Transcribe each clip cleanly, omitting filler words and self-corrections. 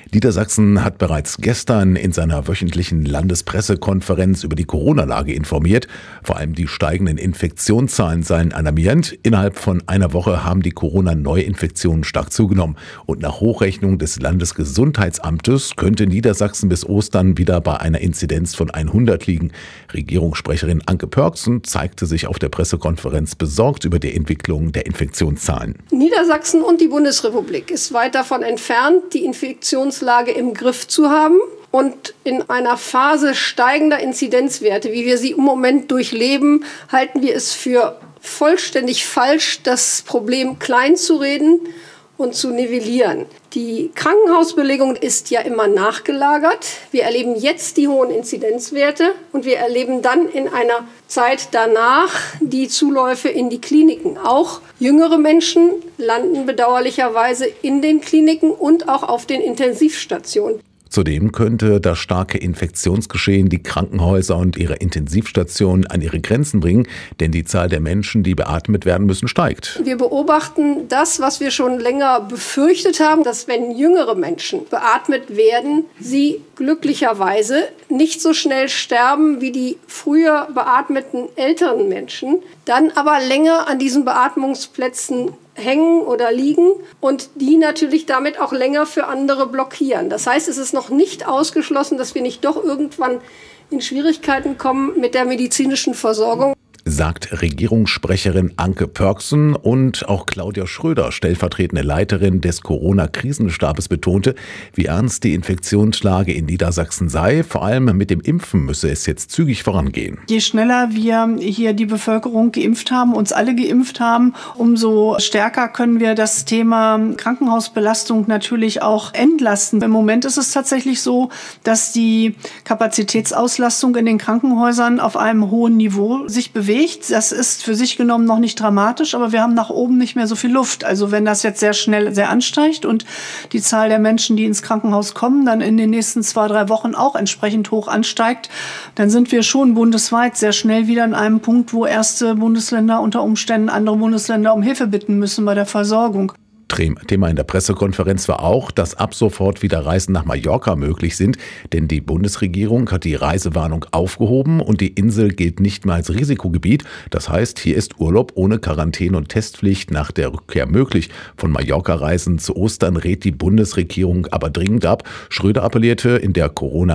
Niedersachsen hat bereits gestern in seiner wöchentlichen Landespressekonferenz über die Corona-Lage informiert. Vor allem die steigenden Infektionszahlen seien alarmierend. Innerhalb von einer Woche haben die Corona-Neuinfektionen stark zugenommen. Und nach Hochrechnung des Landesgesundheitsamtes könnte Niedersachsen bis Ostern wieder bei einer Inzidenz von 100 liegen. Regierungssprecherin Anke Pörksen zeigte sich auf der Pressekonferenz besorgt über die Entwicklung der Infektionszahlen. Niedersachsen und die Bundesrepublik ist weit davon entfernt, die Infektionslage im Griff zu haben. Und in einer Phase steigender Inzidenzwerte, wie wir sie im Moment durchleben, halten wir es für vollständig falsch, das Problem klein zu reden und zu nivellieren. Die Krankenhausbelegung ist ja immer nachgelagert. Wir erleben jetzt die hohen Inzidenzwerte und wir erleben dann in einer Zeit danach die Zuläufe in die Kliniken. Auch jüngere Menschen landen bedauerlicherweise in den Kliniken und auch auf den Intensivstationen. Zudem könnte das starke Infektionsgeschehen die Krankenhäuser und ihre Intensivstationen an ihre Grenzen bringen, denn die Zahl der Menschen, die beatmet werden müssen, steigt. Wir beobachten das, was wir schon länger befürchtet haben, dass wenn jüngere Menschen beatmet werden, sie glücklicherweise nicht so schnell sterben wie die früher beatmeten älteren Menschen, dann aber länger an diesen Beatmungsplätzen hängen oder liegen und die natürlich damit auch länger für andere blockieren. Das heißt, es ist noch nicht ausgeschlossen, dass wir nicht doch irgendwann in Schwierigkeiten kommen mit der medizinischen Versorgung, sagt Regierungssprecherin Anke Pörksen. Und auch Claudia Schröder, stellvertretende Leiterin des Corona-Krisenstabes, betonte, wie ernst die Infektionslage in Niedersachsen sei. Vor allem mit dem Impfen müsse es jetzt zügig vorangehen. Je schneller wir hier die Bevölkerung geimpft haben, uns alle geimpft haben, umso stärker können wir das Thema Krankenhausbelastung natürlich auch entlasten. Im Moment ist es tatsächlich so, dass die Kapazitätsauslastung in den Krankenhäusern auf einem hohen Niveau sich bewegt. Das ist für sich genommen noch nicht dramatisch, aber wir haben nach oben nicht mehr so viel Luft. Also wenn das jetzt sehr schnell sehr ansteigt und die Zahl der Menschen, die ins Krankenhaus kommen, dann in den nächsten 2-3 Wochen auch entsprechend hoch ansteigt, dann sind wir schon bundesweit sehr schnell wieder an einem Punkt, wo erste Bundesländer unter Umständen andere Bundesländer um Hilfe bitten müssen bei der Versorgung. Thema in der Pressekonferenz war auch, dass ab sofort wieder Reisen nach Mallorca möglich sind, denn die Bundesregierung hat die Reisewarnung aufgehoben und die Insel gilt nicht mehr als Risikogebiet. Das heißt, hier ist Urlaub ohne Quarantäne- und Testpflicht nach der Rückkehr möglich. Von Mallorca-Reisen zu Ostern rät die Bundesregierung aber dringend ab. Schröder appellierte in der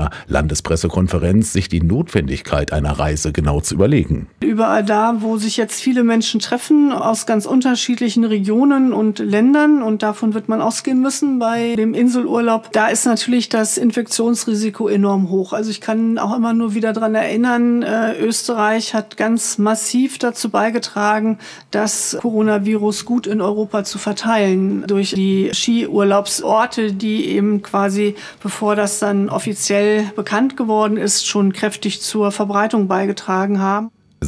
Corona-Landespressekonferenz, sich die Notwendigkeit einer Reise genau zu überlegen. Überall da, wo sich jetzt viele Menschen treffen, aus ganz unterschiedlichen Regionen und Ländern, und davon wird man ausgehen müssen bei dem Inselurlaub, da ist natürlich das Infektionsrisiko enorm hoch. Also ich kann auch immer nur wieder daran erinnern, Österreich hat ganz massiv dazu beigetragen, das Coronavirus gut in Europa zu verteilen, durch die Skiurlaubsorte, die eben quasi, bevor das dann offiziell bekannt geworden ist, schon kräftig zur Verbreitung beigetragen haben.